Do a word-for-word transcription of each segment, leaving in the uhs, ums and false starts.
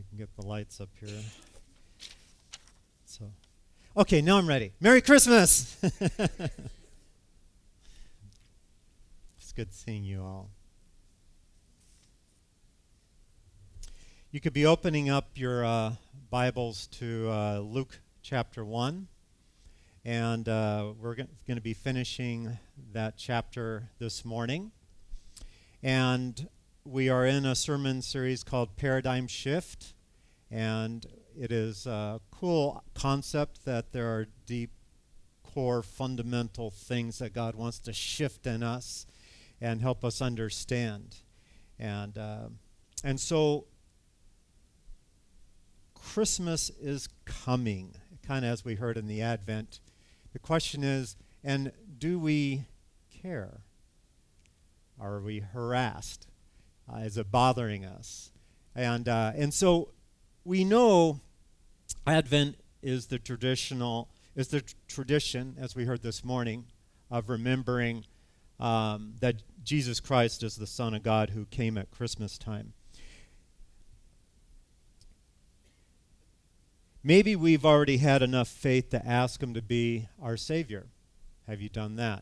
Get the lights up here. So, okay, now I'm ready. Merry Christmas! It's good seeing you all. You could be opening up your uh, Bibles to uh, Luke chapter one, and uh, we're going to be finishing that chapter this morning. And we are in a sermon series called Paradigm Shift, and it is a cool concept that there are deep, core, fundamental things that God wants to shift in us and help us understand. And uh, and so Christmas is coming, kind of as we heard in the Advent. The question is, and do we care? Are we harassed? Uh, is it bothering us? And uh, and so we know Advent is the traditional is the tr- tradition, as we heard this morning, of remembering um, that Jesus Christ is the Son of God who came at Christmas time. Maybe we've already had enough faith to ask Him to be our Savior. Have you done that?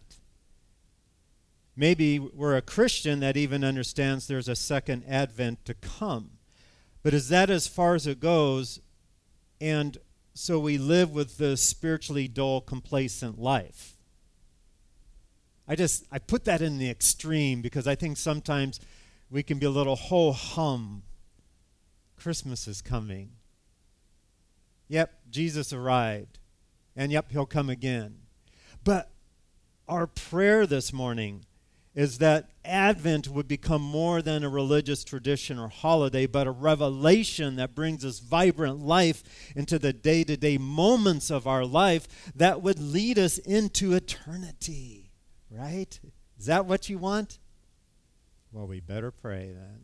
Maybe we're a Christian that even understands there's a second advent to come. But is that as far as it goes? And so we live with the spiritually dull, complacent life. I just, I put that in the extreme because I think sometimes we can be a little ho-hum. Christmas is coming. Yep, Jesus arrived. And yep, He'll come again. But our prayer this morning is that Advent would become more than a religious tradition or holiday, but a revelation that brings us vibrant life into the day-to-day moments of our life that would lead us into eternity, right? Is that what you want? Well, we better pray then.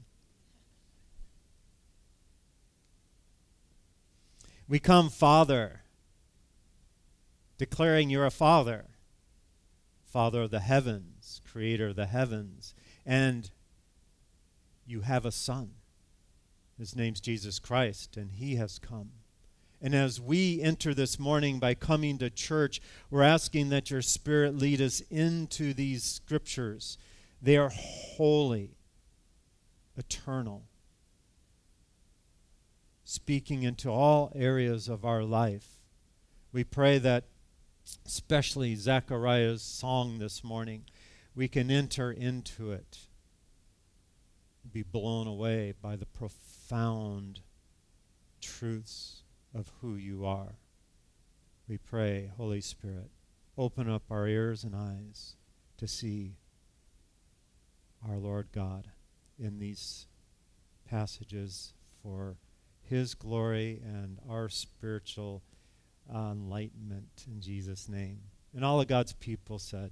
We come, Father, declaring You're a Father. Father of the heavens, creator of the heavens, and You have a Son. His name's Jesus Christ, and He has come. And as we enter this morning by coming to church, we're asking that Your Spirit lead us into these scriptures. They are holy, eternal, speaking into all areas of our life. We pray that especially Zechariah's song this morning, we can enter into it, be blown away by the profound truths of who You are. We pray, Holy Spirit, open up our ears and eyes to see our Lord God in these passages for His glory and our spiritual Uh, enlightenment in Jesus' name. And all of God's people said,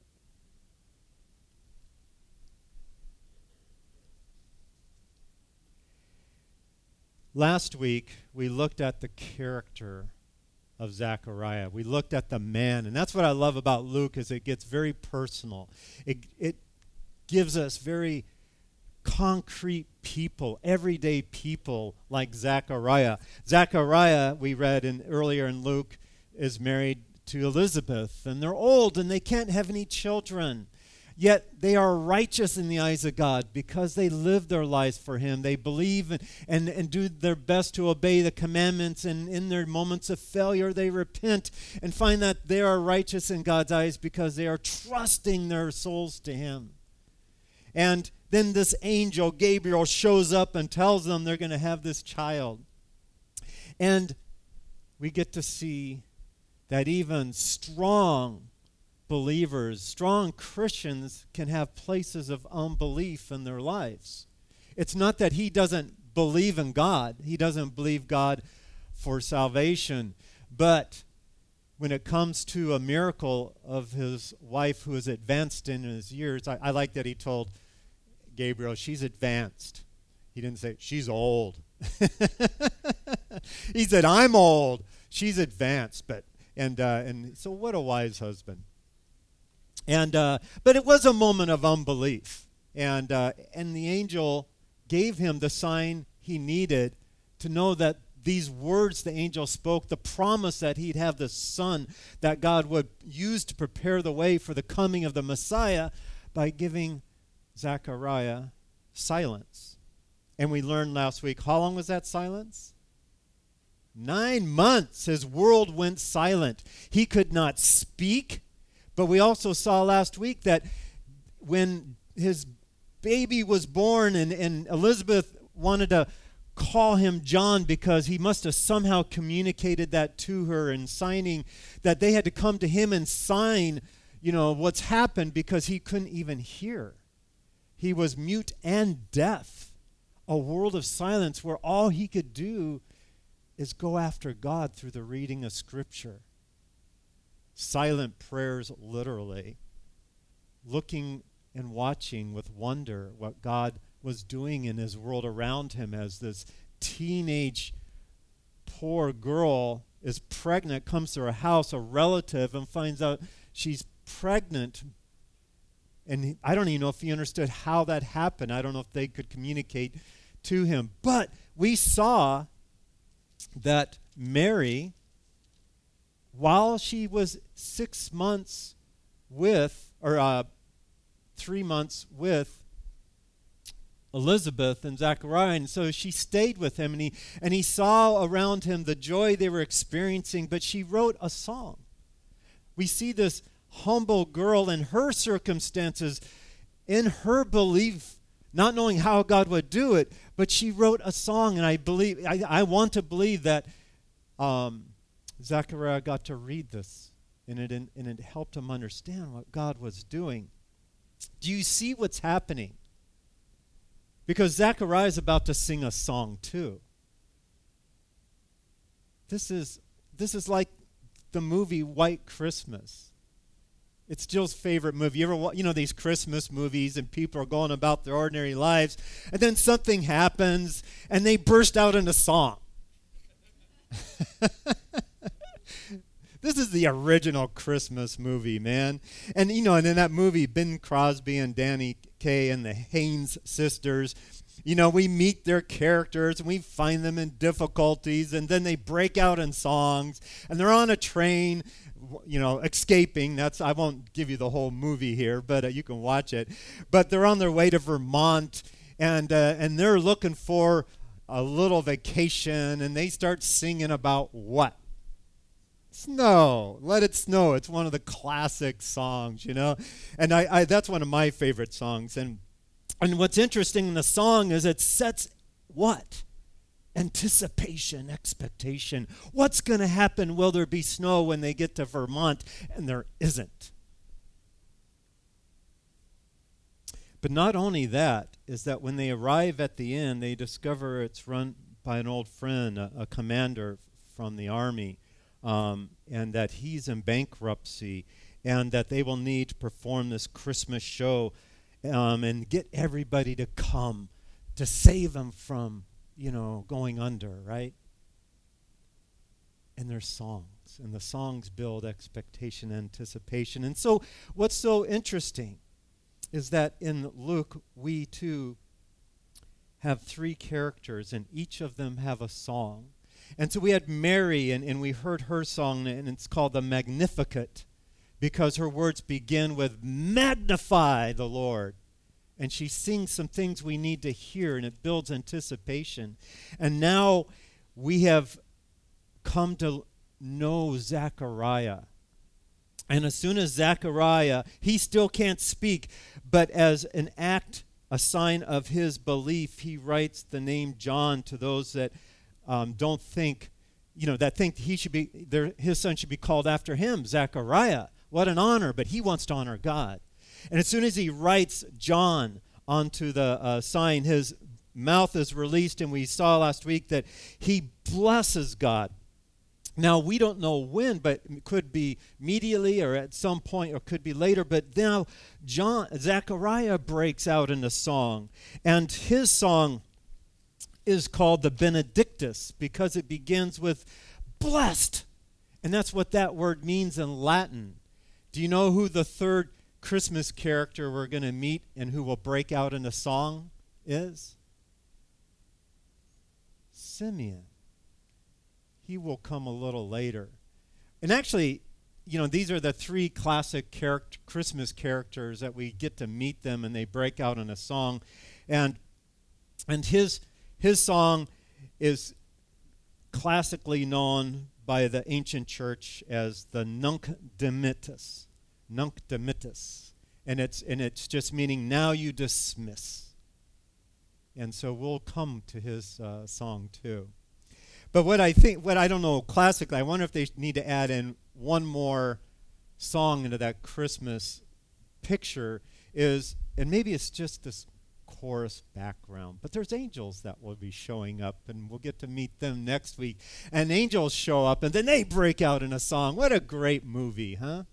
last week we looked at the character of Zechariah. We looked at the man, and that's what I love about Luke is it gets very personal. It, it gives us very concrete people, everyday people like Zechariah. Zechariah, we read in earlier in Luke, is married to Elizabeth, and they're old and they can't have any children. Yet they are righteous in the eyes of God because they live their lives for Him. They believe and, and, and do their best to obey the commandments, and in their moments of failure they repent and find that they are righteous in God's eyes because they are trusting their souls to Him. And then this angel, Gabriel, shows up and tells them they're going to have this child. And we get to see that even strong believers, strong Christians can have places of unbelief in their lives. It's not that he doesn't believe in God. He doesn't believe God for salvation. But when it comes to a miracle of his wife who is advanced in his years, I, I like that he told Gabriel, she's advanced. He didn't say, she's old. He said, I'm old. She's advanced. But and uh, and so what a wise husband. And uh, but it was a moment of unbelief. And uh, and the angel gave him the sign he needed to know that these words the angel spoke, the promise that he'd have the son that God would use to prepare the way for the coming of the Messiah, by giving Zechariah silence. And we learned last week, how long was that silence? Nine months. His world went silent. He could not speak. But we also saw last week that when his baby was born and, and Elizabeth wanted to call him John because he must have somehow communicated that to her and signing that they had to come to him and sign, you know, what's happened, because he couldn't even hear. He was mute and deaf. A world of silence where all he could do is go after God through the reading of Scripture. Silent prayers, literally. Looking and watching with wonder what God was doing in his world around him, as this teenage poor girl is pregnant, comes to her house, a relative, and finds out she's pregnant. And he, I don't even know if he understood how that happened. I don't know if they could communicate to him. But we saw that Mary, while she was six months with, or uh, three months with Elizabeth and Zechariah, and so she stayed with him, and he and he saw around him the joy they were experiencing, but she wrote a song. We see this humble girl in her circumstances, in her belief, not knowing how God would do it, but she wrote a song, and I believe, I, I want to believe that um, Zechariah got to read this, and it and it helped him understand what God was doing. Do you see what's happening? Because Zechariah is about to sing a song too. This is this is like the movie White Christmas. It's Jill's favorite movie. You ever wa- you know these Christmas movies, and people are going about their ordinary lives, and then something happens and they burst out into song. This is the original Christmas movie, man. And, you know, and in that movie, Bing Crosby and Danny Kaye and the Haynes sisters, you know, we meet their characters and we find them in difficulties, and then they break out in songs, and they're on a train, you know, escaping. That's, I won't give you the whole movie here, but uh, you can watch it. But they're on their way to Vermont, and uh, and they're looking for a little vacation, and they start singing about what? Snow. Let it snow. It's one of the classic songs, you know. And I, I that's one of my favorite songs. And and what's interesting in the song is it sets what? Anticipation, expectation. What's going to happen? Will there be snow when they get to Vermont? And there isn't. But not only that, is that when they arrive at the inn, they discover it's run by an old friend, a, a commander from the army. Um, and that he's in bankruptcy, and that they will need to perform this Christmas show um, and get everybody to come to save them from, you know, going under, right? And there's songs, and the songs build expectation, anticipation. And so what's so interesting is that in Luke, we too have three characters, and each of them have a song. And so we had Mary, and, and we heard her song, and it's called the Magnificat, because her words begin with, magnify the Lord. And she sings some things we need to hear, and it builds anticipation. And now we have come to know Zechariah. And as soon as Zechariah, he still can't speak, but as an act, a sign of his belief, he writes the name John to those that Um, don't think, you know, that think he should be, their, his son should be called after him, Zechariah. What an honor, but he wants to honor God. And as soon as he writes John onto the uh, sign, his mouth is released, and we saw last week that he blesses God. Now, we don't know when, but it could be immediately or at some point, or could be later, but now John, Zechariah breaks out into song, and his song is called the Benedictus because it begins with blessed. And that's what that word means in Latin. Do you know who the third Christmas character we're going to meet and who will break out in a song is? Simeon. He will come a little later. And actually, you know, these are the three classic character, Christmas characters that we get to meet them, and they break out in a song. And and his his song is classically known by the ancient church as the Nunc Dimittis. Nunc Dimittis. And it's and it's just meaning now you dismiss. And so we'll come to his uh, song too. But what I think, what I don't know classically, I wonder if they need to add in one more song into that Christmas picture is, and maybe it's just this chorus background, but there's angels that will be showing up, and we'll get to meet them next week. And angels show up, and then they break out in a song. What a great movie, huh?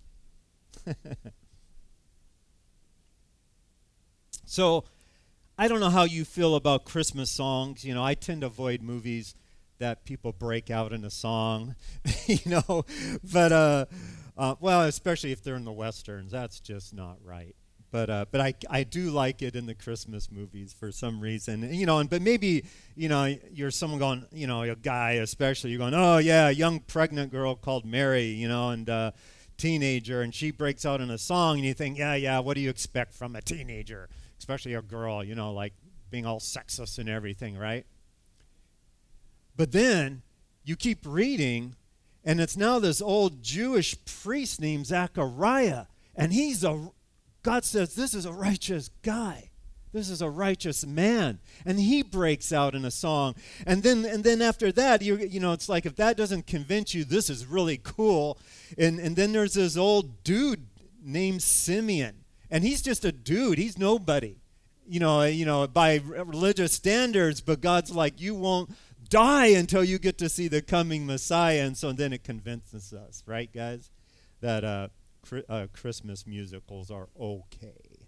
So, I don't know how you feel about Christmas songs. You know, I tend to avoid movies that people break out in a song, you know. But, uh, uh, well, especially if they're in the Westerns, that's just not right. But uh, but I, I do like it in the Christmas movies for some reason. You know, and but maybe, you know, you're someone going, you know, a guy especially, you're going, oh, yeah, a young pregnant girl called Mary, you know, and uh, teenager, and she breaks out in a song, and you think, yeah, yeah, what do you expect from a teenager? Especially a girl, you know, like being all sexist and everything, right? But then you keep reading, and it's now this old Jewish priest named Zechariah, and he's a, God says, this is a righteous guy. This is a righteous man. And he breaks out in a song. And then and then after that, you you know, it's like if that doesn't convince you, this is really cool. And, and then there's this old dude named Simeon. And he's just a dude. He's nobody, you know, you know, by religious standards. But God's like, you won't die until you get to see the coming Messiah. And so then it convinces us, right, guys, that uh, cri- uh, Christmas musicals are okay.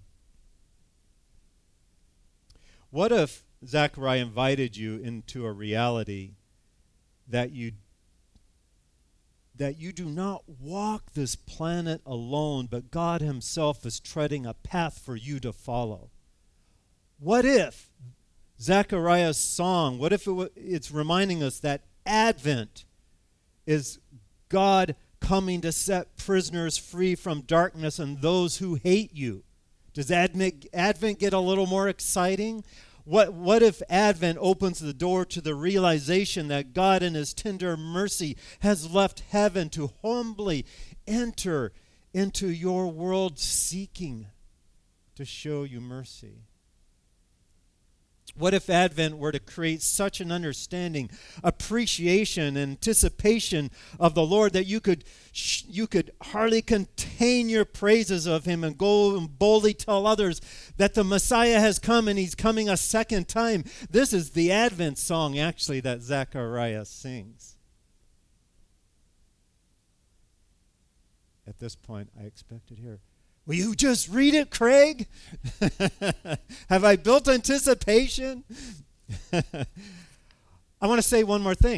What if Zechariah invited you into a reality that you that you do not walk this planet alone, but God himself is treading a path for you to follow? What if Zechariah's song, what if it w- it's reminding us that Advent is God coming to set prisoners free from darkness and those who hate you? Does Advent, Advent get a little more exciting? What, what if Advent opens the door to the realization that God in his tender mercy has left heaven to humbly enter into your world seeking to show you mercy? What if Advent were to create such an understanding, appreciation, anticipation of the Lord that you could sh- you could hardly contain your praises of him and go and boldly tell others that the Messiah has come and he's coming a second time? This is the Advent song, actually, that Zechariah sings. At this point, I expect it here. Will you just read it, Craig? Have I built anticipation? I want to say one more thing.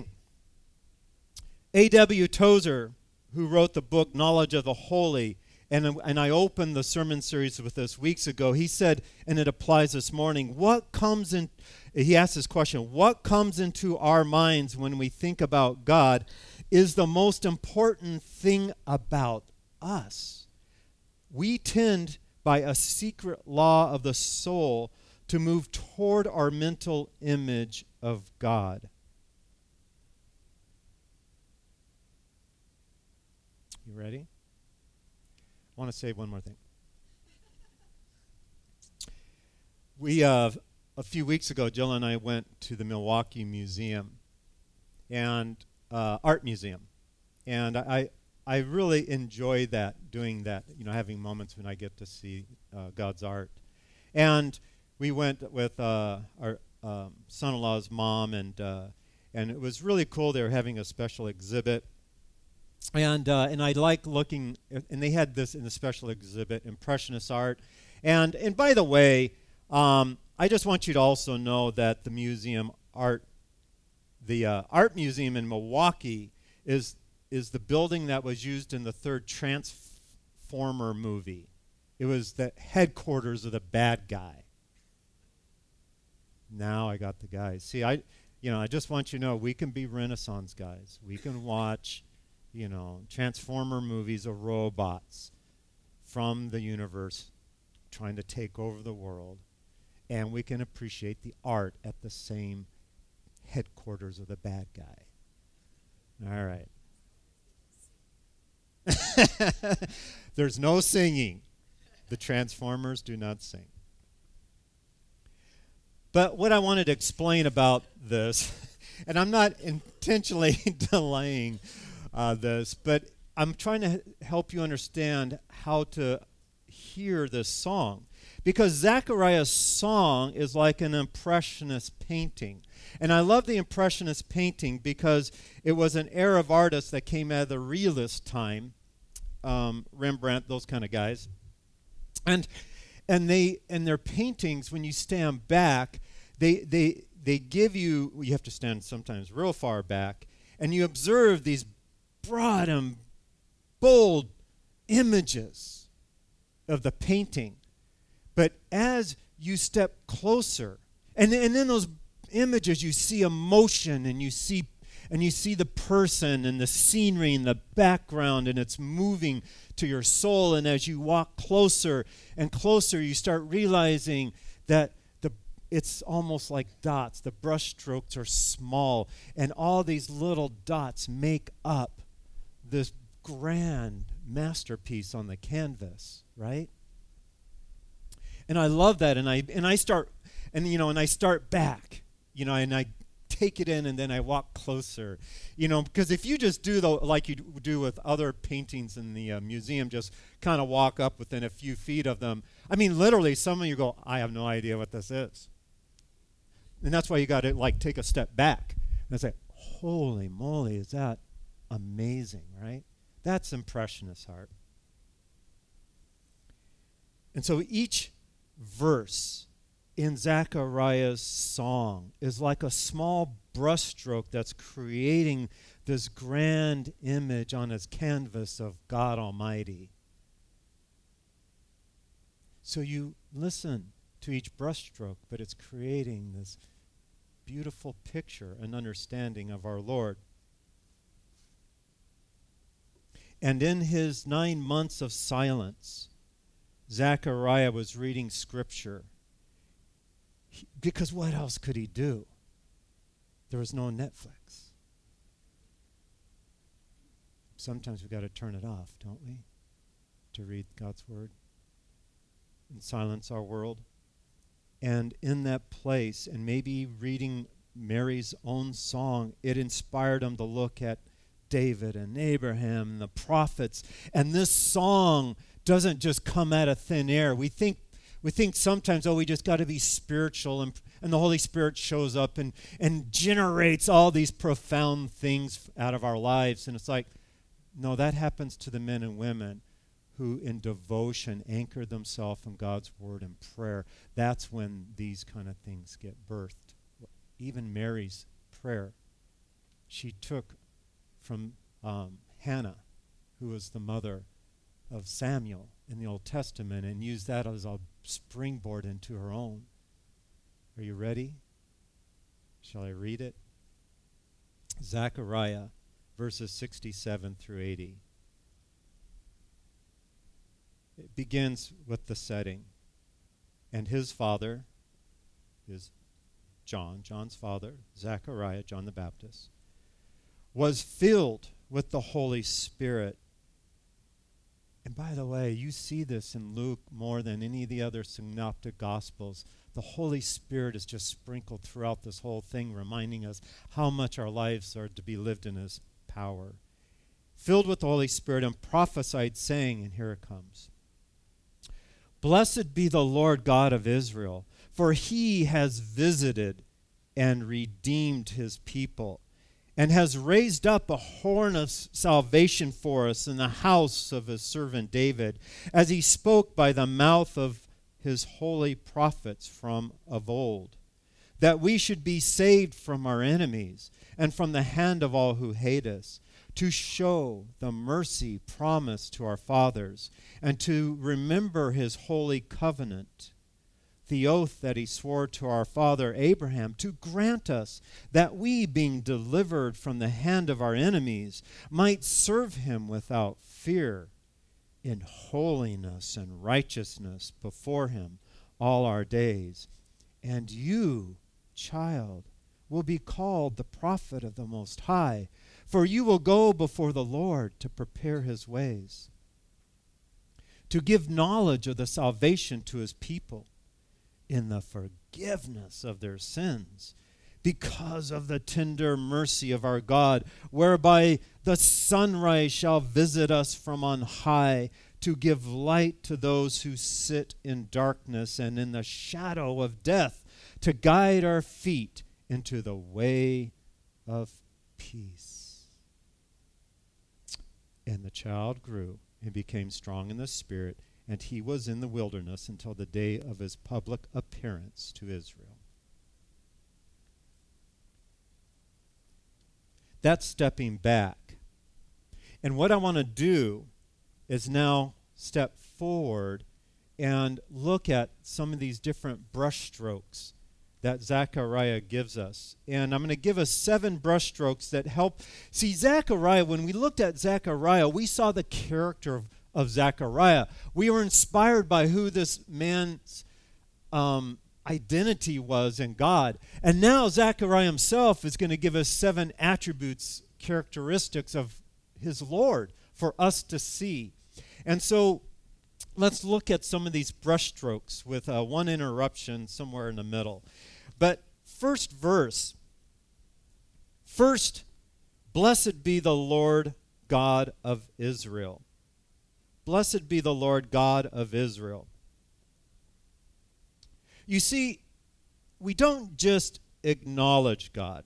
A W Tozer, who wrote the book Knowledge of the Holy, and, and I opened the sermon series with this weeks ago, he said, and it applies this morning, what comes in, he asked this question, what comes into our minds when we think about God is the most important thing about us. We tend, by a secret law of the soul, to move toward our mental image of God. You ready? I want to say one more thing. We, uh, a few weeks ago, Jill and I went to the Milwaukee Museum, and uh, Art Museum, and I. I really enjoy that, doing that, you know, having moments when I get to see uh, God's art. And we went with uh, our um, son-in-law's mom, and uh, and it was really cool. They were having a special exhibit. And uh, and I like looking, and they had this in the special exhibit, Impressionist art. And, and by the way, um, I just want you to also know that the museum art, the uh, art museum in Milwaukee is is the building that was used in the third Transformer movie. It was the headquarters of the bad guy. Now I got the guys. See, I You know, I just want you to know we can be Renaissance guys. We can watch, you know, Transformer movies of robots from the universe trying to take over the world, and we can appreciate the art at the same headquarters of the bad guy. All right. There's no singing. The Transformers do not sing. But what I wanted to explain about this, and I'm not intentionally delaying uh, this, but I'm trying to h- help you understand how to hear this song. Because Zechariah's song is like an impressionist painting. And I love the impressionist painting because it was an era of artists that came out of the realist time, um, Rembrandt, those kind of guys. And and they and their paintings, when you stand back, they they they give you, you have to stand sometimes real far back, and you observe these broad and bold images of the painting. But as you step closer, and, and in those images you see emotion, and you see and you see the person and the scenery in the background, and it's moving to your soul. And as you walk closer and closer, you start realizing that the it's almost like dots. The brush strokes are small, and all these little dots make up this grand masterpiece on the canvas, right? And I love that, and I and I start and you know and I start back, you know, and I take it in, and then I walk closer, you know, because if you just do the like you do with other paintings in the uh, museum, just kind of walk up within a few feet of them. I mean, literally, some of you go, I have no idea what this is, and that's why you got to like take a step back and say, holy moly, is that amazing, right? That's impressionist art. And so each verse in Zechariah's song is like a small brushstroke that's creating this grand image on his canvas of God Almighty. So you listen to each brushstroke, but it's creating this beautiful picture and understanding of our Lord. And in his nine months of silence, Zechariah was reading Scripture. He, because what else could he do? There was no Netflix. Sometimes we've got to turn it off, don't we? To read God's Word and silence our world. And in that place, and maybe reading Mary's own song, it inspired him to look at David and Abraham and the prophets. And this song doesn't just come out of thin air. We think we think sometimes, oh, we just got to be spiritual, and and the Holy Spirit shows up and and generates all these profound things out of our lives. And it's like, no, that happens to the men and women who in devotion anchor themselves in God's word and prayer. That's when these kind of things get birthed. Even Mary's prayer, she took from um, Hannah, who was the mother of Samuel in the Old Testament, and used that as a springboard into her own. Are you ready? Shall I read it? Zechariah, verses sixty-seven through eighty. It begins with the setting. And his father is John, John's father, Zechariah, John the Baptist, was filled with the Holy Spirit. And by the way, you see this in Luke more than any of the other synoptic gospels. The Holy Spirit is just sprinkled throughout this whole thing, reminding us how much our lives are to be lived in his power. Filled with the Holy Spirit, and prophesied, saying, and here it comes, Blessed be the Lord God of Israel, for he has visited and redeemed his people, and has raised up a horn of salvation for us in the house of his servant David, as he spoke by the mouth of his holy prophets from of old, that we should be saved from our enemies and from the hand of all who hate us, to show the mercy promised to our fathers, and to remember his holy covenant, the oath that he swore to our father Abraham, to grant us that we, being delivered from the hand of our enemies, might serve him without fear, in holiness and righteousness before him all our days. And you, child, will be called the prophet of the Most High, for you will go before the Lord to prepare his ways, to give knowledge of the salvation to his people, in the forgiveness of their sins, because of the tender mercy of our God, whereby the sunrise shall visit us from on high, to give light to those who sit in darkness and in the shadow of death, to guide our feet into the way of peace. And the child grew and became strong in the spirit, and he was in the wilderness until the day of his public appearance to Israel. That's stepping back. And what I want to do is now step forward and look at some of these different brushstrokes that Zechariah gives us. And I'm going to give us seven brushstrokes that help. See, Zechariah, when we looked at Zechariah, we saw the character of of Zechariah. We were inspired by who this man's um, identity was in God. And now Zechariah himself is going to give us seven attributes, characteristics of his Lord for us to see. And so let's look at some of these brushstrokes with uh, one interruption somewhere in the middle. But first verse, first, blessed be the Lord God of Israel. Blessed be the Lord God of Israel. You see, we don't just acknowledge God.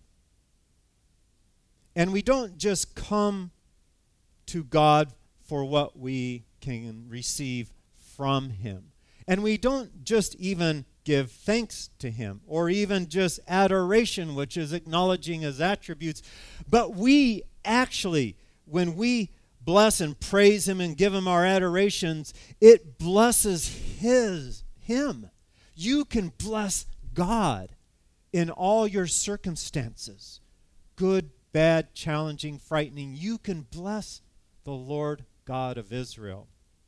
And we don't just come to God for what we can receive from him. And we don't just even give thanks to him, or even just adoration, which is acknowledging his attributes. But we actually, when we bless and praise him and give him our adorations, it blesses his him. You can bless God in all your circumstances, good, bad, challenging, frightening. You can bless the Lord God of Israel.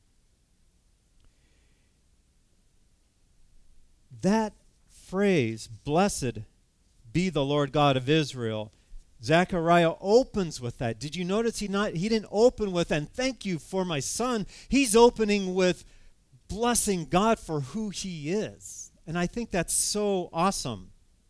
That phrase, blessed be the Lord God of Israel, Zechariah opens with that. Did you notice he not he didn't open with, and thank you for my son. He's opening with blessing God for who he is. And I think that's so awesome.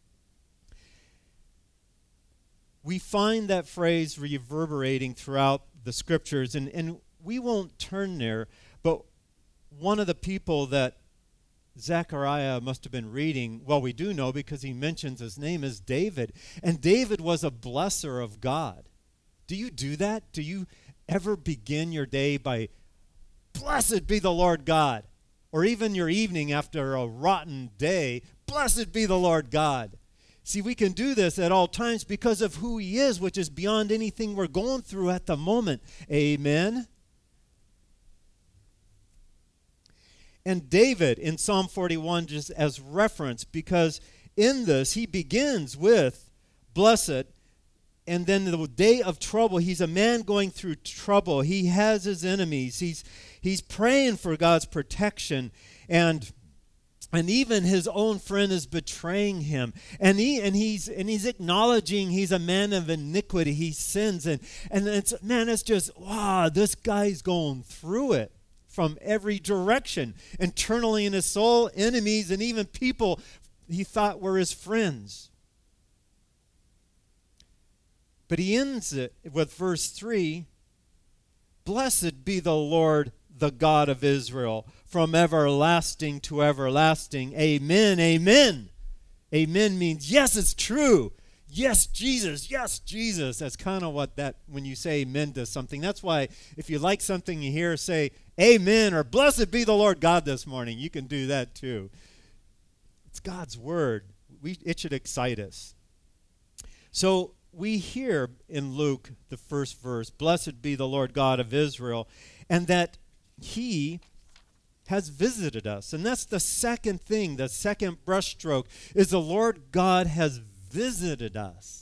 We find that phrase reverberating throughout the scriptures, and, and we won't turn there, but one of the people that Zechariah must have been reading, well, we do know because he mentions his name, is David. And David was a blesser of God. Do you do that? Do you ever begin your day by, blessed be the Lord God? Or even your evening after a rotten day, blessed be the Lord God. See, we can do this at all times because of who he is, which is beyond anything we're going through at the moment. Amen? And David in Psalm forty-one, just as reference, because in this he begins with blessed, and then the day of trouble, he's a man going through trouble. He has his enemies. He's he's praying for God's protection, and and even his own friend is betraying him. And he and he's and he's acknowledging he's a man of iniquity. He sins, and and it's man, it's just wow, this guy's going through it from every direction, internally in his soul, enemies, and even people he thought were his friends. But he ends it with verse three, blessed be the Lord, the God of Israel, from everlasting to everlasting. Amen, amen. Amen means, yes, it's true. Yes, Jesus, yes, Jesus. That's kind of what that, when you say amen to something, that's why if you like something you hear, say amen or blessed be the Lord God this morning. You can do that too. It's God's word. We, it should excite us. So we hear in Luke, the first verse, blessed be the Lord God of Israel, and that he has visited us. And that's the second thing, the second brushstroke, is the Lord God has visited us.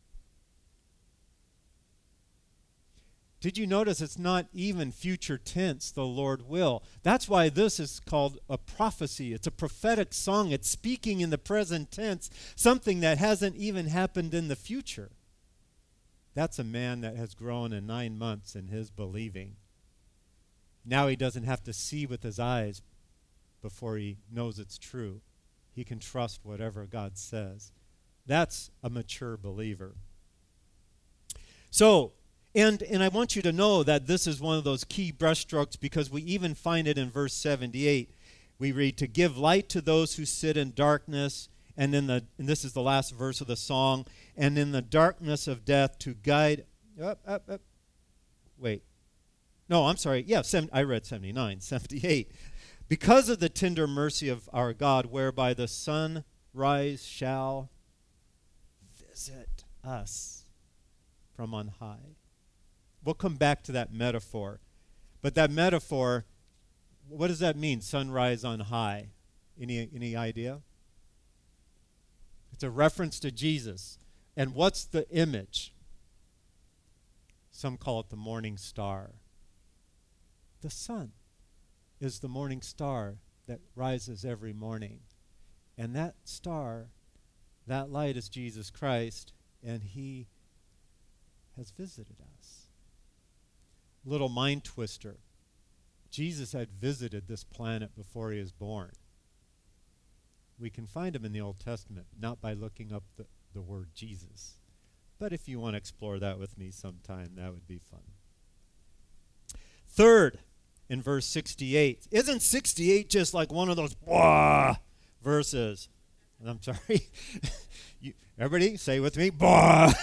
Did you notice it's not even future tense, the Lord will? That's why this is called a prophecy. It's a prophetic song. It's speaking in the present tense, something that hasn't even happened in the future. That's a man that has grown in nine months in his believing. Now he doesn't have to see with his eyes before he knows it's true. He can trust whatever God says. That's a mature believer. So, And and I want you to know that this is one of those key brushstrokes, because we even find it in verse seventy-eight. We read, to give light to those who sit in darkness, and in the and this is the last verse of the song, and in the darkness of death to guide. Up, up, up. Wait. No, I'm sorry. Yeah, seven, I read seventy-nine, seventy-eight. Because of the tender mercy of our God, whereby the sunrise shall visit us from on high. We'll come back to that metaphor. But that metaphor, what does that mean, sunrise on high? Any, any idea? It's a reference to Jesus. And what's the image? Some call it the morning star. The sun is the morning star that rises every morning. And that star, that light is Jesus Christ, and he has visited us. Little mind twister. Jesus had visited this planet before he was born. We can find him in the Old Testament, not by looking up the, the word Jesus. But if you want to explore that with me sometime, that would be fun. Third, in verse sixty-eight. Isn't sixty-eight just like one of those blah verses? I'm sorry. you, everybody say with me, blah.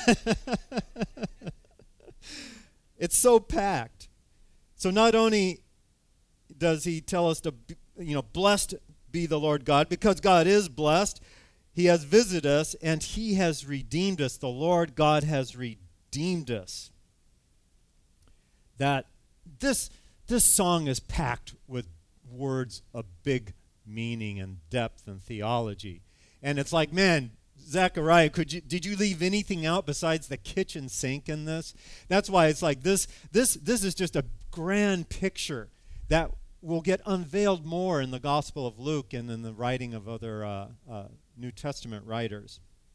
It's so packed. So not only does he tell us to, be, you know, blessed be the Lord God, because God is blessed, he has visited us and he has redeemed us. The Lord God has redeemed us. That this, this song is packed with words of big meaning and depth and theology. And it's like, man, Zechariah, could you, did you leave anything out besides the kitchen sink in this? That's why it's like this, this, this is just a grand picture that will get unveiled more in the Gospel of Luke and in the writing of other uh, uh, New Testament writers.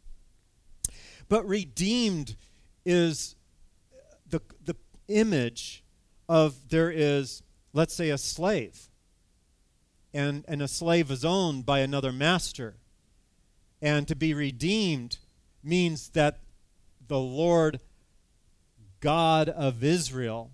But redeemed is the, the image of there is, let's say, a slave. And, and a slave is owned by another master. And to be redeemed means that the Lord God of Israel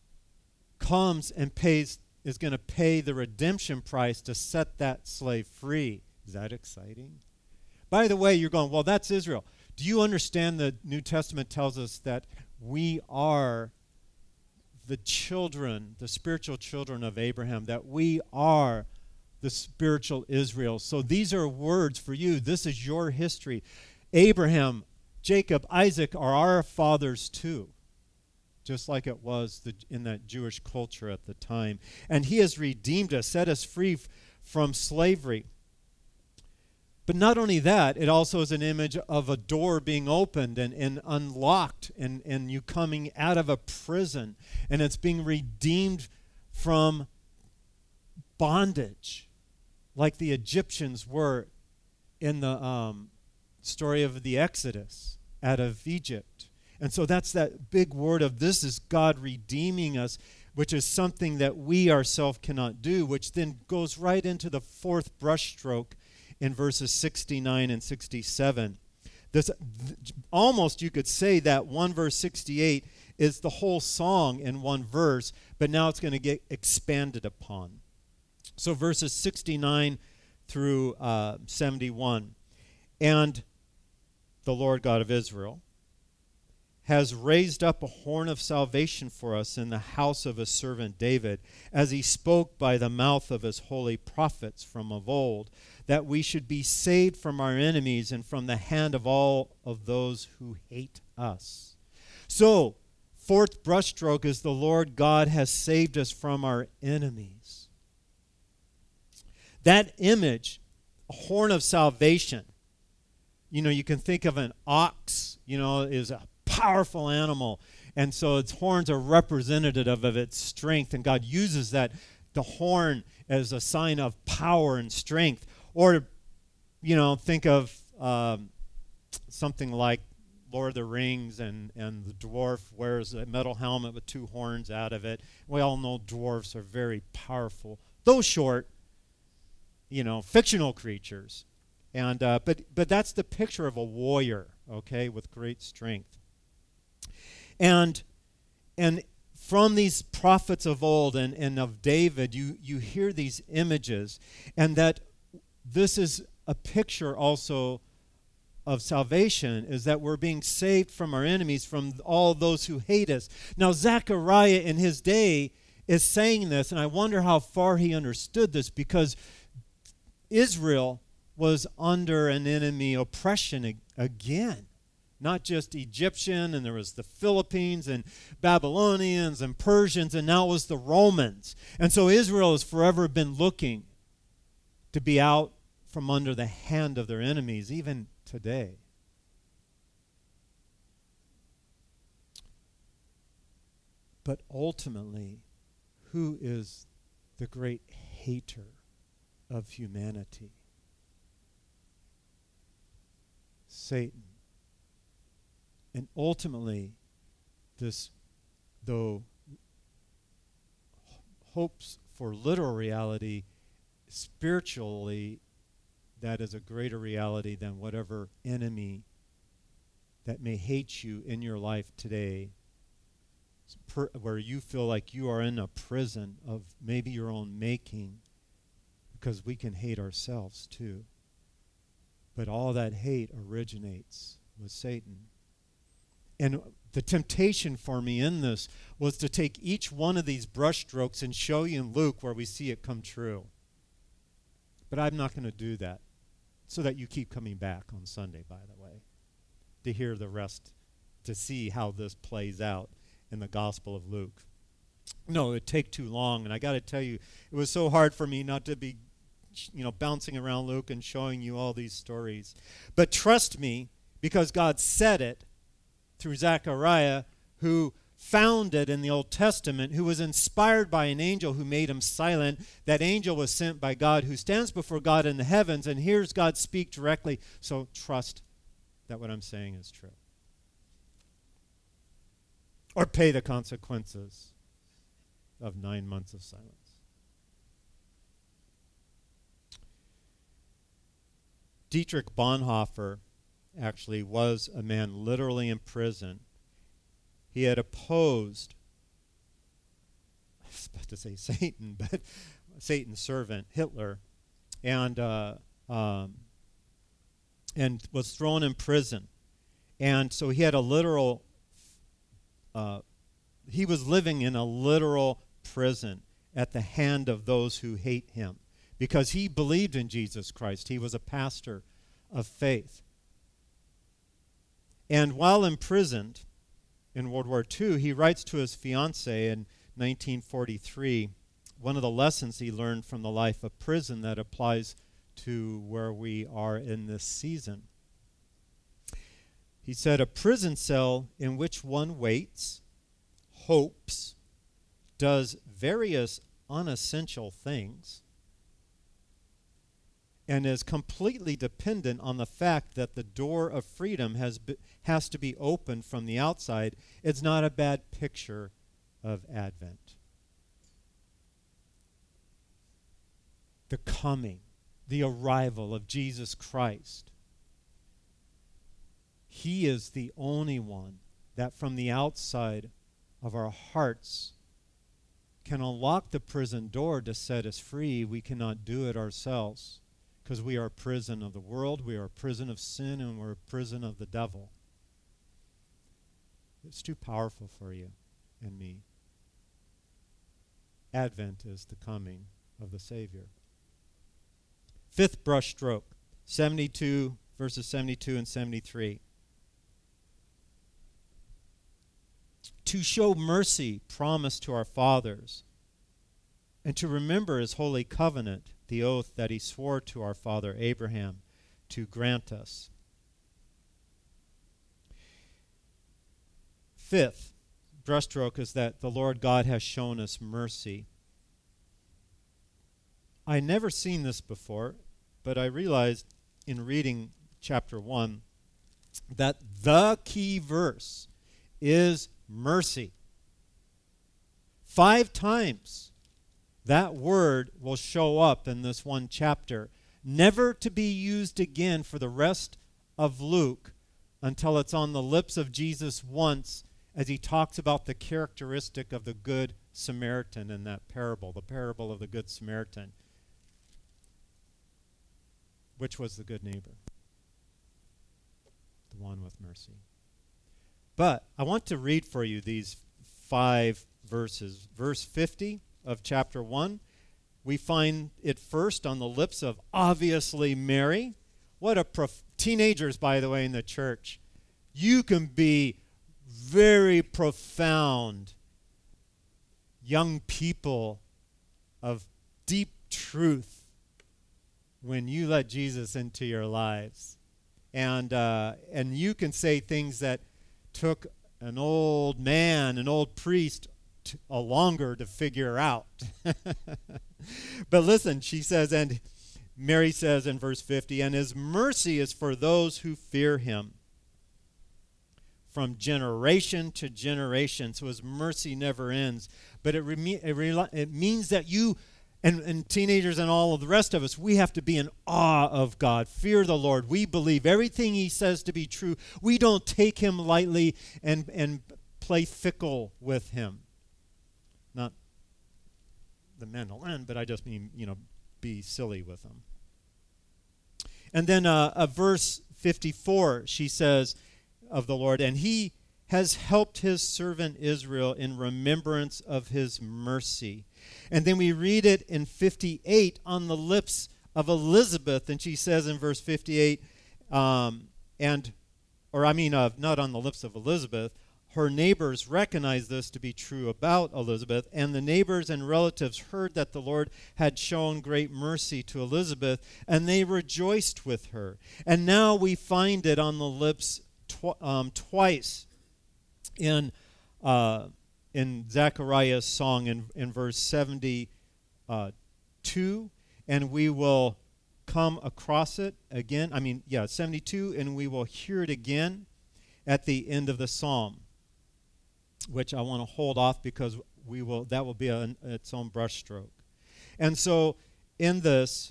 comes and pays, is going to pay the redemption price to set that slave free. Is that exciting? By the way, you're going, well, that's Israel. Do you understand the New Testament tells us that we are the children, the spiritual children of Abraham, that we are the spiritual Israel. So these are words for you. This is your history. Abraham, Jacob, Isaac are our fathers too, just like it was the, in that Jewish culture at the time. And he has redeemed us, set us free f- from slavery. But not only that, it also is an image of a door being opened and, and unlocked and, and you coming out of a prison. And it's being redeemed from bondage, like the Egyptians were in the um, story of the Exodus out of Egypt. And so that's that big word of this is God redeeming us, which is something that we ourselves cannot do, which then goes right into the fourth brushstroke in verses sixty-nine and sixty-seven. This, th- almost you could say that one verse sixty-eight is the whole song in one verse, but now it's going to get expanded upon. So verses sixty-nine through uh, seventy-one. And the Lord God of Israel has raised up a horn of salvation for us in the house of his servant David, as he spoke by the mouth of his holy prophets from of old, that we should be saved from our enemies and from the hand of all of those who hate us. So, fourth brushstroke is the Lord God has saved us from our enemies. That image, a horn of salvation, you know, you can think of an ox, you know, is a powerful animal. And so its horns are representative of its strength. And God uses that, the horn, as a sign of power and strength. Or, you know, think of um, something like Lord of the Rings, and, and the dwarf wears a metal helmet with two horns out of it. We all know dwarfs are very powerful, though short, you know, fictional creatures. And uh, but but that's the picture of a warrior, okay, with great strength. And and from these prophets of old and, and of David, you, you hear these images, and that this is a picture also of salvation, is that we're being saved from our enemies, from all those who hate us. Now, Zechariah in his day is saying this, and I wonder how far he understood this, because Israel was under an enemy oppression ag- again. Not just Egyptian, and there was the Philippines and Babylonians and Persians, and now it was the Romans. And so Israel has forever been looking to be out from under the hand of their enemies, even today. But ultimately, who is the great hater of humanity? Satan. And ultimately, this, though hopes for literal reality, spiritually, that is a greater reality than whatever enemy that may hate you in your life today, per, where you feel like you are in a prison of maybe your own making, because we can hate ourselves too. But all that hate originates with Satan. And the temptation for me in this was to take each one of these brushstrokes and show you in Luke where we see it come true. But I'm not going to do that, so that you keep coming back on Sunday, by the way, to hear the rest, to see how this plays out in the Gospel of Luke. No, it would take too long, and I got to tell you, it was so hard for me not to be, you know, bouncing around Luke and showing you all these stories. But trust me, because God said it, through Zechariah, who found it in the Old Testament, who was inspired by an angel who made him silent. That angel was sent by God, who stands before God in the heavens and hears God speak directly. So trust that what I'm saying is true. Or pay the consequences of nine months of silence. Dietrich Bonhoeffer actually was a man literally in prison. He had opposed, I was about to say Satan, but Satan's servant, Hitler, and uh, um, and was thrown in prison. And so he had a literal, uh, he was living in a literal prison at the hand of those who hate him, because he believed in Jesus Christ. He was a pastor of faith. And while imprisoned in World War Two, he writes to his fiancée in nineteen forty-three one of the lessons he learned from the life of prison that applies to where we are in this season. He said, "A prison cell in which one waits, hopes, does various unessential things, and is completely dependent on the fact that the door of freedom has be, has to be opened from the outside, it's not a bad picture of Advent." The coming, the arrival of Jesus Christ. He is the only one that from the outside of our hearts can unlock the prison door to set us free. We cannot do it ourselves, because we are a prison of the world, we are a prison of sin, and we're a prison of the devil. It's too powerful for you and me. Advent is the coming of the Savior. Fifth brush stroke, seventy-two, verses seventy-two and seventy-three. To show mercy promised to our fathers, and to remember his holy covenant, the oath that he swore to our father Abraham to grant us. Fifth brushstroke is that the Lord God has shown us mercy. I never seen this before, but I realized in reading chapter one that the key verse is mercy. Five times that word will show up in this one chapter, never to be used again for the rest of Luke until it's on the lips of Jesus once as he talks about the characteristic of the Good Samaritan in that parable, the parable of the Good Samaritan. Which was the good neighbor? The one with mercy. But I want to read for you these five verses. Verse fifty of chapter one, we find it first on the lips of obviously Mary. What a prof- teenagers, by the way, in the church. You can be very profound young people of deep truth when you let Jesus into your lives. And uh, and you can say things that took an old man, an old priest, t- a longer to figure out. But listen, she says, and Mary says in verse fifty, and his mercy is for those who fear him from generation to generation. So his mercy never ends. But it, re- it, re- it means that you And, and teenagers and all of the rest of us, we have to be in awe of God. Fear the Lord. We believe everything he says to be true. We don't take him lightly and, and play fickle with him. Not the men will end, but I just mean, you know, be silly with him. And then uh, uh, verse fifty-four, she says of the Lord, and he has helped his servant Israel in remembrance of his mercy. And then we read it in fifty-eight on the lips of Elizabeth, and she says in verse fifty-eight, um, and, or I mean, uh, not on the lips of Elizabeth, her neighbors recognized this to be true about Elizabeth, and the neighbors and relatives heard that the Lord had shown great mercy to Elizabeth, and they rejoiced with her. And now we find it on the lips tw- um, twice in uh, in Zechariah's song in, in verse seventy-two, and we will come across it again. I mean, yeah, seventy-two, and we will hear it again at the end of the psalm, which I want to hold off because we will that will be a, its own brushstroke. And so in this,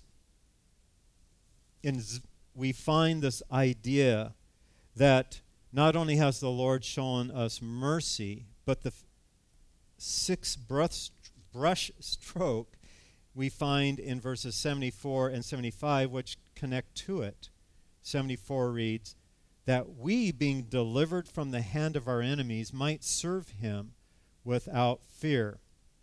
in Z- we find this idea that not only has the Lord shown us mercy, but the f- sixth brush, brush stroke we find in verses seventy-four and seventy-five, which connect to it. seventy-four reads, that we, being delivered from the hand of our enemies, might serve him without fear.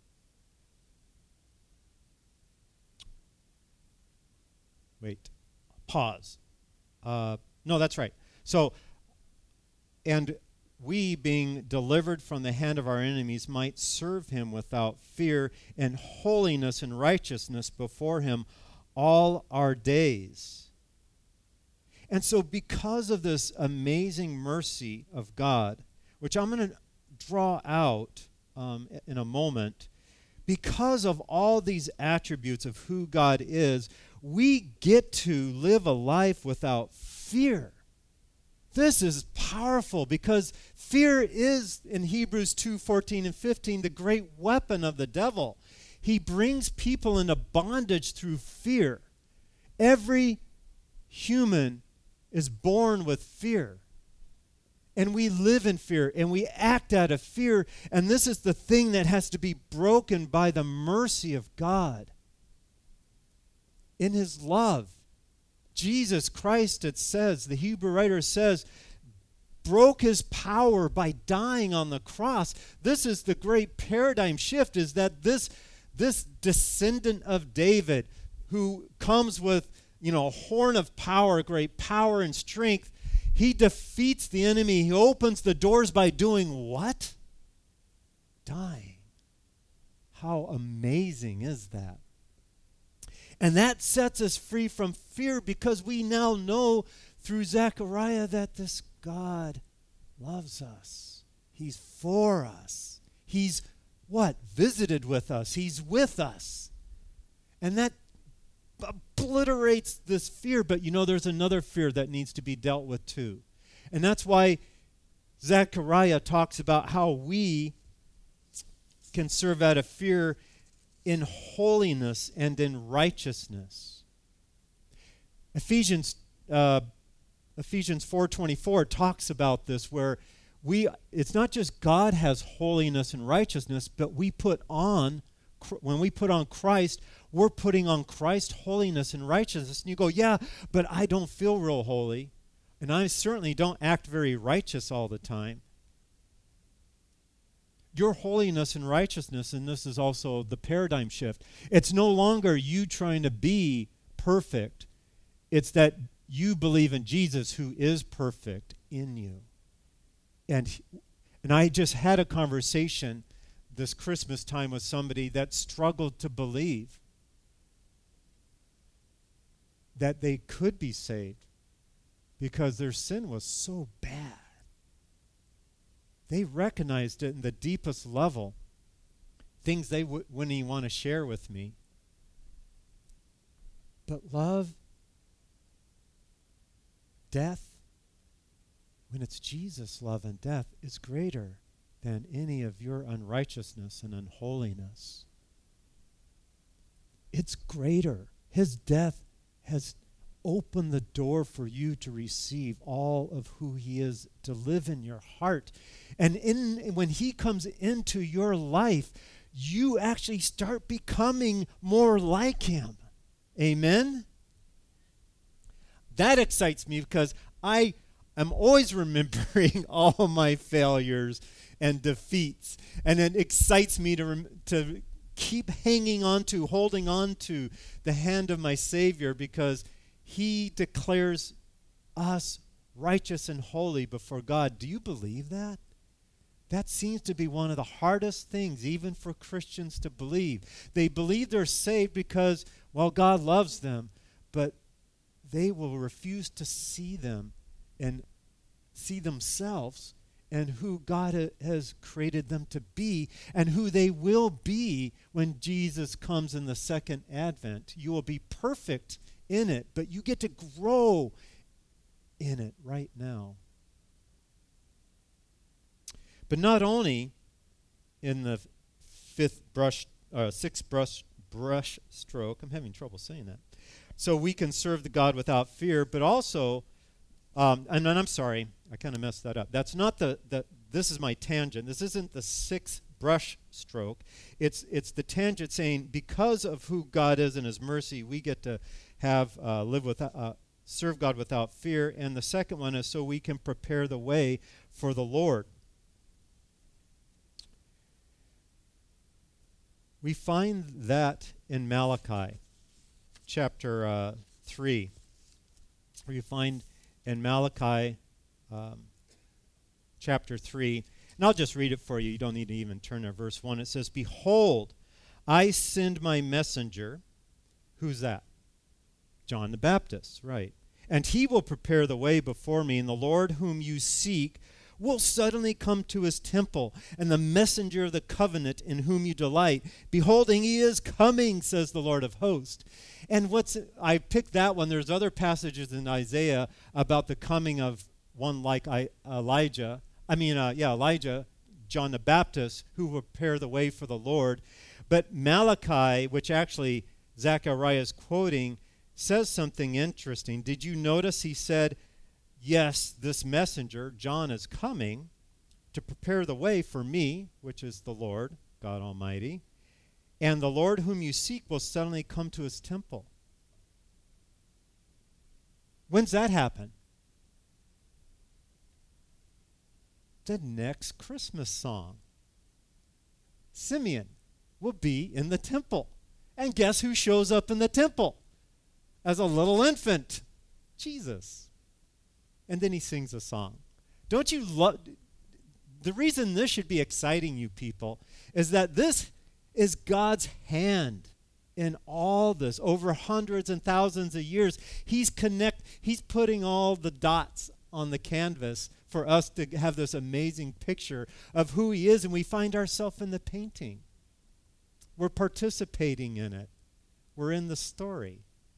Wait, pause. Uh, no, that's right. So, and we, being delivered from the hand of our enemies, might serve him without fear in holiness and righteousness before him all our days. And so because of this amazing mercy of God, which I'm going to draw out um, in a moment, because of all these attributes of who God is, we get to live a life without fear. This is powerful because fear is, in Hebrews two fourteen and fifteen, the great weapon of the devil. He brings people into bondage through fear. Every human is born with fear. And we live in fear, and we act out of fear. And this is the thing that has to be broken by the mercy of God. In his love, Jesus Christ, it says, the Hebrew writer says, broke his power by dying on the cross. This is the great paradigm shift, is that this, this descendant of David, who comes with, you know, a horn of power, great power and strength, he defeats the enemy. He opens the doors by doing what? Dying. How amazing is that? And that sets us free from fear because we now know through Zechariah that this God loves us. He's for us. He's what? Visited with us. He's with us. And that obliterates this fear. But you know, there's another fear that needs to be dealt with too. And that's why Zechariah talks about how we can serve out of fear in holiness and in righteousness. Ephesians uh, Ephesians four twenty-four talks about this, where we it's not just God has holiness and righteousness, but we put on, when we put on Christ, we're putting on Christ holiness and righteousness. And you go, yeah, but I don't feel real holy, and I certainly don't act very righteous all the time. Your holiness and righteousness, and this is also the paradigm shift, it's no longer you trying to be perfect. It's that you believe in Jesus who is perfect in you. And, and I just had a conversation this Christmas time with somebody that struggled to believe that they could be saved because their sin was so bad. They recognized it in the deepest level, things they w- wouldn't even want to share with me. But love, death, when it's Jesus' love and death, is greater than any of your unrighteousness and unholiness. It's greater. His death has opened the door for you to receive all of who he is, to live in your heart. And in when he comes into your life, you actually start becoming more like him. Amen? That excites me because I am always remembering all of my failures and defeats. And it excites me to rem- to keep hanging on to, holding on to the hand of my Savior, because he declares us righteous and holy before God. Do you believe that? That seems to be one of the hardest things, even for Christians, to believe. They believe they're saved because, well, God loves them, but they will refuse to see them and see themselves and who God ha- has created them to be and who they will be when Jesus comes in the second advent. You will be perfect in it, but you get to grow in it right now. But not only in the fifth brush, uh, sixth brush, brush stroke, I'm having trouble saying that, so we can serve the God without fear, but also, um, and, and I'm sorry, I kind of messed that up. That's not the, the, this is my tangent. This isn't the sixth brush stroke. It's, it's the tangent saying because of who God is and his mercy, we get to have, uh, live with, uh, serve God without fear. And the second one is so we can prepare the way for the Lord. We find that in Malachi chapter uh, three. We find in Malachi um, chapter three, and I'll just read it for you. You don't need to even turn to verse one. It says, "Behold, I send my messenger." Who's that? John the Baptist, right. "And he will prepare the way before me, and the Lord whom you seek will suddenly come to his temple, and the messenger of the covenant in whom you delight. Beholding, he is coming, says the Lord of hosts." And what's I picked that one. There's other passages in Isaiah about the coming of one like I, Elijah. I mean, uh, yeah, Elijah, John the Baptist, who will prepare the way for the Lord. But Malachi, which actually Zechariah is quoting, says something interesting. Did you notice he said, yes, this messenger, John, is coming to prepare the way for me, which is the Lord, God Almighty, and the Lord whom you seek will suddenly come to his temple. When's that happen? The next Christmas song. Simeon will be in the temple. And guess who shows up in the temple as a little infant? Jesus. And then he sings a song. Don't you love... The reason this should be exciting you people is that this is God's hand in all this over hundreds and thousands of years. He's connect he's putting all the dots on the canvas for us to have this amazing picture of who he is, and we find ourselves in the painting. We're participating in it. We're in the story.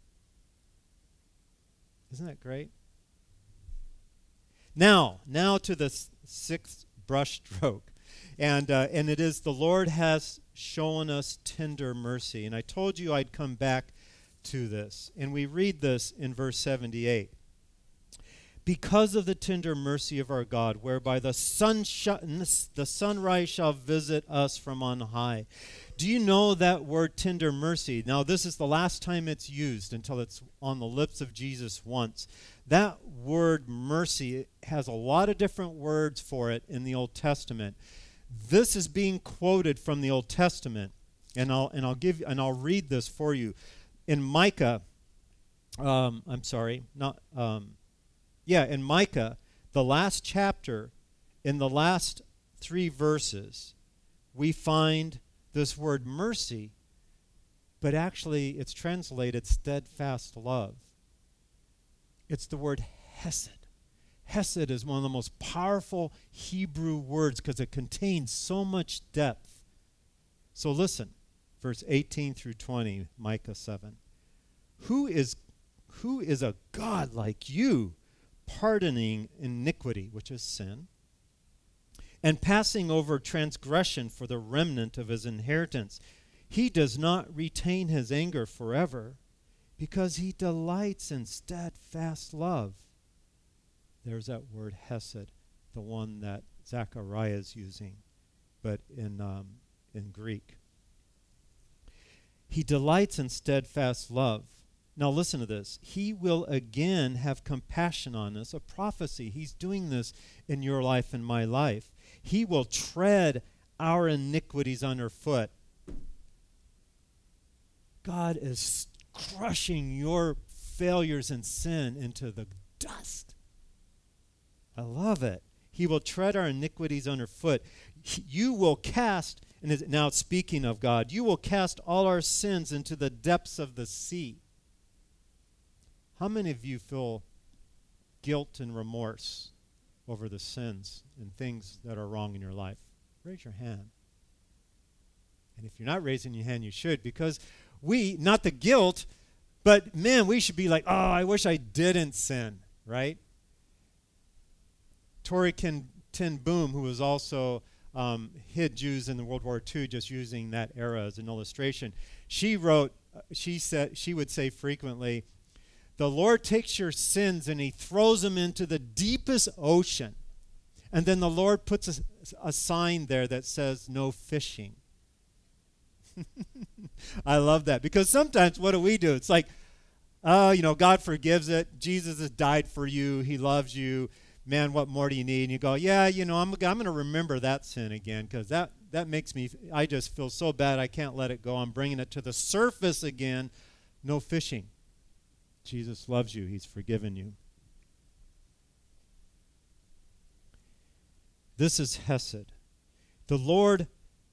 Isn't that great? Now, now to the s- sixth brushstroke. And uh, and it is, the Lord has shown us tender mercy. And I told you I'd come back to this. And we read this in verse seventy-eight. Because of the tender mercy of our God, whereby the sun sh- the sunrise shall visit us from on high. Do you know that word tender mercy? Now, this is the last time it's used until it's on the lips of Jesus once. That word mercy has a lot of different words for it in the Old Testament. This is being quoted from the Old Testament, and I'll and I'll give and I'll read this for you. In Micah, um, I'm sorry, not um, yeah, in Micah, the last chapter, in the last three verses, we find this word mercy, but actually it's translated steadfast love. It's the word hesed. Hesed is one of the most powerful Hebrew words because it contains so much depth. So listen, verse eighteen through twenty, Micah seven. Who is, who is a God like you, pardoning iniquity, which is sin, and passing over transgression for the remnant of his inheritance? He does not retain his anger forever, because he delights in steadfast love. There's that word hesed, the one that Zechariah is using, but in um, in Greek. He delights in steadfast love. Now listen to this. He will again have compassion on us, a prophecy. He's doing this in your life and my life. He will tread our iniquities underfoot. God is crushing your failures and sin into the dust. I love it. He will tread our iniquities underfoot. You will cast, and now speaking of God, you will cast all our sins into the depths of the sea. How many of you feel guilt and remorse over the sins and things that are wrong in your life? Raise your hand. And if you're not raising your hand, you should, because we, not the guilt, but man, we should be like, oh, I wish I didn't sin, right? Tori Ten Boom, who was also um, hid Jews in the World War Two, just using that era as an illustration, she wrote, uh, she said, she would say frequently, the Lord takes your sins and he throws them into the deepest ocean. And then the Lord puts a, a sign there that says, no fishing. I love that, because sometimes what do we do? It's like, oh, you know, God forgives it. Jesus has died for you. He loves you. Man, what more do you need? And you go, yeah, you know, I'm, I'm going to remember that sin again, because that, that makes me, I just feel so bad I can't let it go. I'm bringing it to the surface again. No fishing. Jesus loves you. He's forgiven you. This is Hesed. The Lord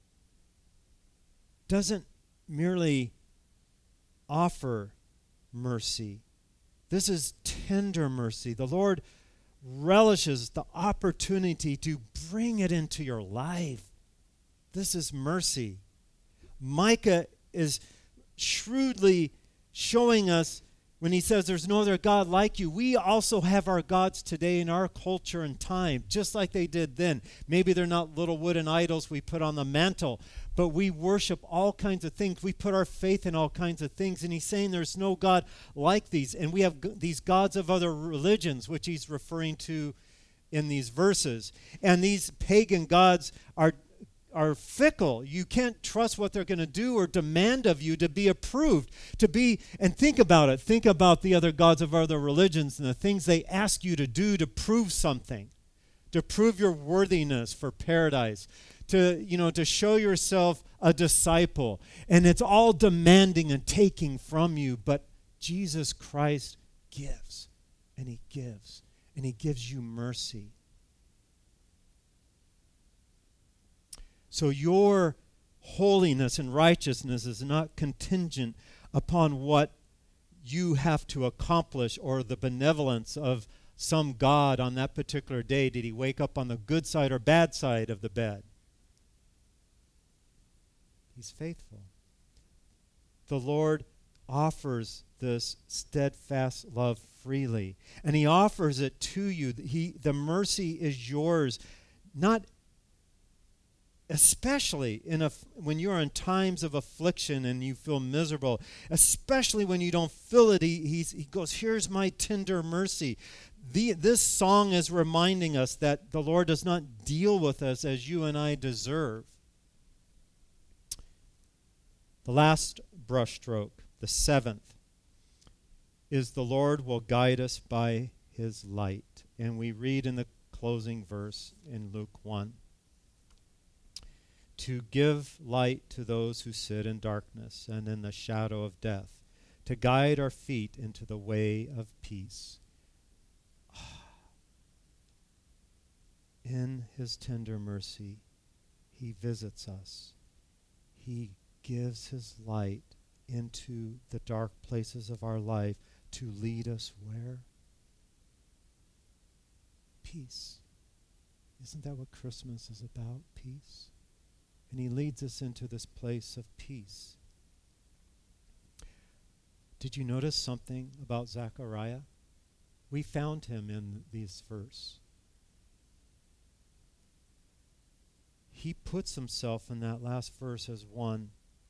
doesn't merely offer mercy. This is tender mercy. The Lord relishes the opportunity to bring it into your life. This is mercy. Micah is shrewdly showing us when he says there's no other God like you. We also have our gods today in our culture and time, just like they did then. Maybe they're not little wooden idols we put on the mantle, but we worship all kinds of things. We put our faith in all kinds of things. And he's saying there's no God like these. And we have g- these gods of other religions, which he's referring to in these verses. And these pagan gods are are fickle. You can't trust what they're going to do or demand of you to be approved, to be, and think about it. Think about the other gods of other religions and the things they ask you to do to prove something, to prove your worthiness for paradise, to, you know, to show yourself a disciple. And it's all demanding and taking from you, but Jesus Christ gives, and he gives, and he gives you mercy. So your holiness and righteousness is not contingent upon what you have to accomplish or the benevolence of some God on that particular day. Did he wake up on the good side or bad side of the bed? He's faithful. The Lord offers this steadfast love freely, and he offers it to you. He, the mercy is yours, not especially in a, when you're in times of affliction and you feel miserable, especially when you don't feel it. He, he's, he goes, here's my tender mercy. The, this song is reminding us that the Lord does not deal with us as you and I deserve. The last brushstroke, the seventh, is the Lord will guide us by his light. And we read in the closing verse in Luke one, to give light to those who sit in darkness and in the shadow of death, to guide our feet into the way of peace. In his tender mercy, he visits us. He gives his light into the dark places of our life to lead us where? Peace. Isn't that what Christmas is about? Peace. And he leads us into this place of peace. Did you notice something about Zechariah? We found him in this verse. He puts himself in that last verse as one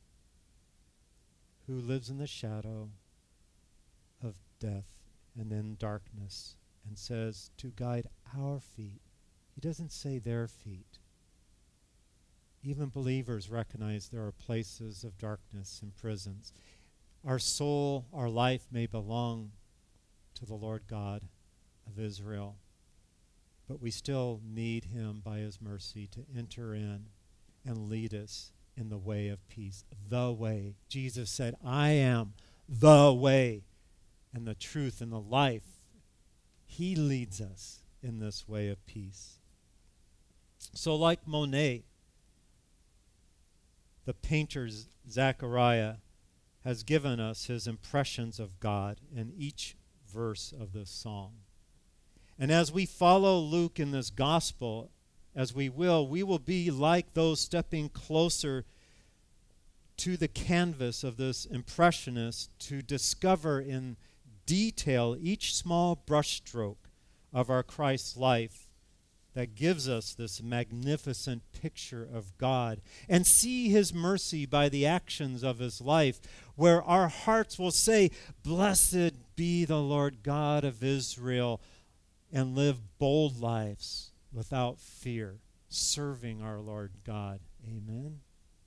who lives in the shadow of death and in darkness, and says to guide our feet. He doesn't say their feet. Even believers recognize there are places of darkness and prisons. Our soul, our life may belong to the Lord God of Israel, but we still need him by his mercy to enter in and lead us in the way of peace. The way. Jesus said, I am the way and the truth and the life. He leads us in this way of peace. So like Monet, the painter Zechariah has given us his impressions of God in each verse of this song. And as we follow Luke in this gospel, as we will, we will be like those stepping closer to the canvas of this impressionist to discover in detail each small brushstroke of our Christ's life that gives us this magnificent picture of God, and see his mercy by the actions of his life, where our hearts will say, blessed be the Lord God of Israel, and live bold lives without fear, serving our Lord God. Amen.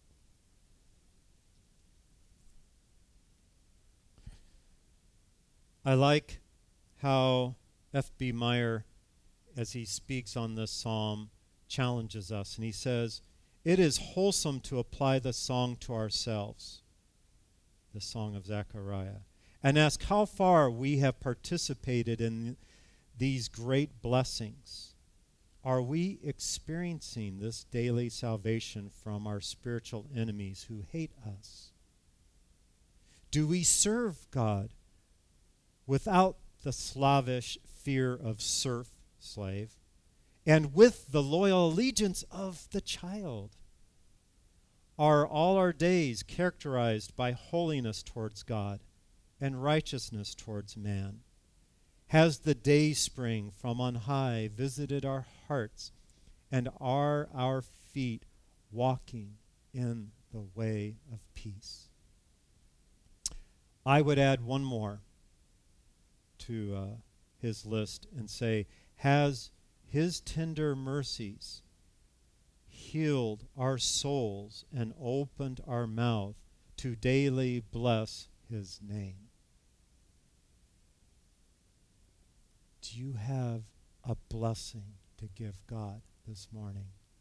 I like how F B Meyer, as he speaks on this psalm, challenges us. And he says, it is wholesome to apply the song to ourselves, the song of Zechariah, and ask how far we have participated in these great blessings. Are we experiencing this daily salvation from our spiritual enemies who hate us? Do we serve God without the slavish fear of serf, slave, and with the loyal allegiance of the child? Are all our days characterized by holiness towards God and righteousness towards man? Has the day spring from on high visited our hearts, and are our feet walking in the way of peace? I would add one more to uh, his list and say, has his tender mercies healed our souls and opened our mouth to daily bless his name? Do you have a blessing to give God this morning?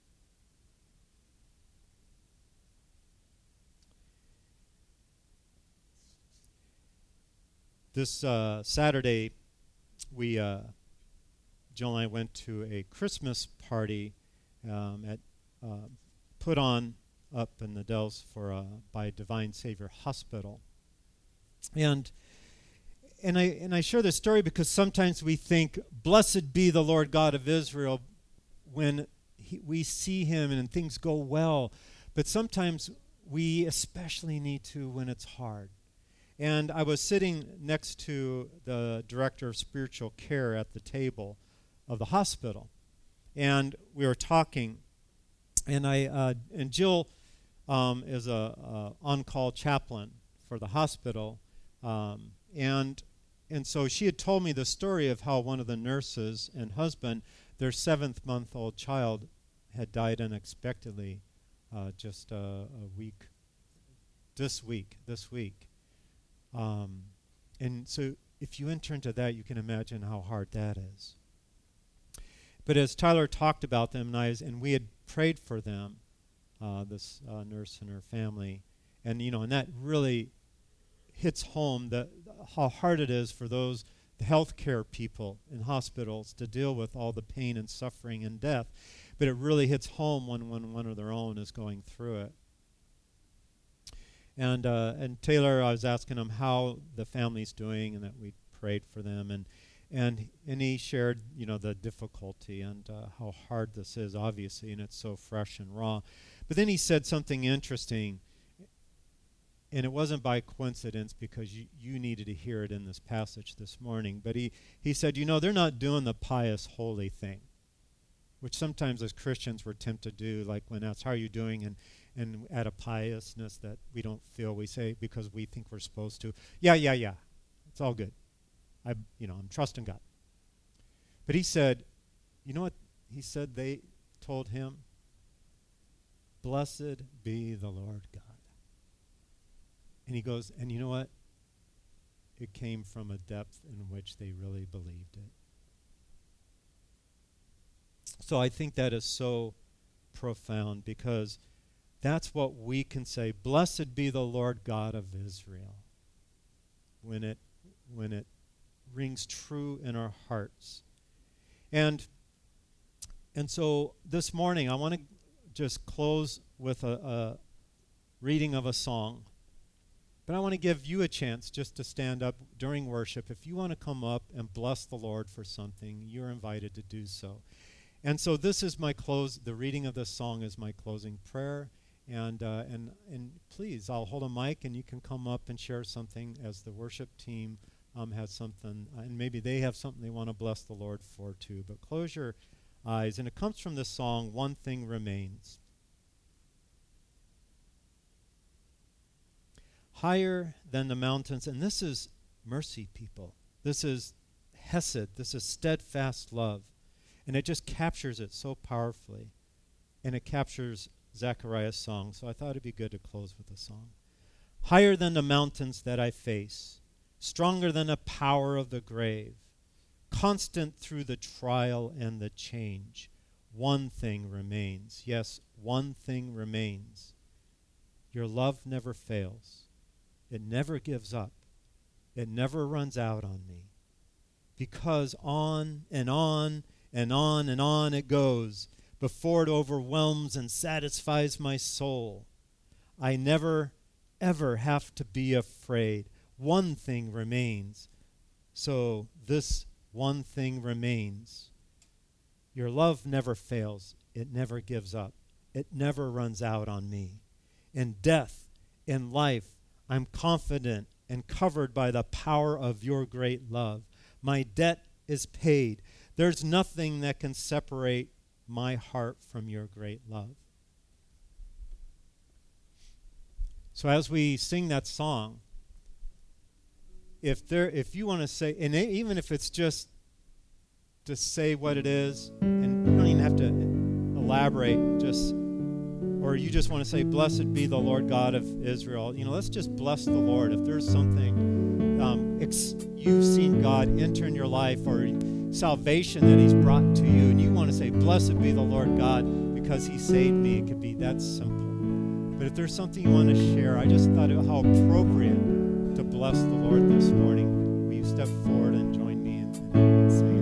This uh, Saturday, we, uh, Jill and I went to a Christmas party um, at uh, put on up in the Dells for uh, by Divine Savior Hospital. And and I and I share this story because sometimes we think, "Blessed be the Lord God of Israel," when he, we see him and things go well. But sometimes we especially need to when it's hard. And I was sitting next to the director of spiritual care at the table of the hospital, and we were talking. And I uh, and Jill um, is a, a on-call chaplain for the hospital, um, and and so she had told me the story of how one of the nurses and husband, their seventh-month-old child, had died unexpectedly, uh, just a, a week. This week, this week, um, and so if you enter into that, you can imagine how hard that is. But as Tyler talked about them, and I was, and we had prayed for them, uh, this uh, nurse and her family, and you know, and that really hits home that how hard it is for those the healthcare people in hospitals to deal with all the pain and suffering and death. But it really hits home when, when one of their own is going through it. And uh, and Taylor, I was asking him how the family's doing, and that we prayed for them, and and and he shared, you know, the difficulty and uh, how hard this is, obviously, and it's so fresh and raw. But then he said something interesting, and it wasn't by coincidence because you, you needed to hear it in this passage this morning. But he, he said, you know, they're not doing the pious, holy thing, which sometimes as Christians we're tempted to do, like when asked, how are you doing? And, and at a piousness that we don't feel, we say because we think we're supposed to, yeah, yeah, yeah, it's all good. I, you know, I'm trusting God. But he said, you know what? He said they told him, blessed be the Lord God. And he goes, and you know what? It came from a depth in which they really believed it. So I think that is so profound because that's what we can say, blessed be the Lord God of Israel, when it when it rings true in our hearts. And and so this morning I want to just close with a, a reading of a song. But I want to give you a chance just to stand up during worship. If you want to come up and bless the Lord for something, you're invited to do so. And so this is my close, the reading of this song is my closing prayer. And uh, and and please, I'll hold a mic and you can come up and share something as the worship team um, has something. Uh, and maybe they have something they want to bless the Lord for too. But close your eyes. And it comes from this song, One Thing Remains. Higher than the mountains, and this is mercy, people. This is hesed. This is steadfast love. And it just captures it so powerfully. And it captures Zechariah's song. So I thought it'd be good to close with a song. Higher than the mountains that I face, stronger than the power of the grave, constant through the trial and the change, one thing remains. Yes, one thing remains. Your love never fails. It never gives up. It never runs out on me. Because on and on and on and on it goes before it overwhelms and satisfies my soul. I never, ever have to be afraid. One thing remains. So this one thing remains. Your love never fails. It never gives up. It never runs out on me. In death, in life, I'm confident and covered by the power of your great love. My debt is paid. There's nothing that can separate my heart from your great love. So as we sing that song, if there, if you want to say, and even if it's just to say what it is, and you don't even have to elaborate, just or you just want to say, blessed be the Lord God of Israel, you know, let's just bless the Lord. If there's something um, ex- you've seen God enter in your life or salvation that he's brought to you, and you want to say, blessed be the Lord God because he saved me, it could be that simple. But if there's something you want to share, I just thought it how appropriate to bless the Lord this morning. Will you step forward and join me in, in saying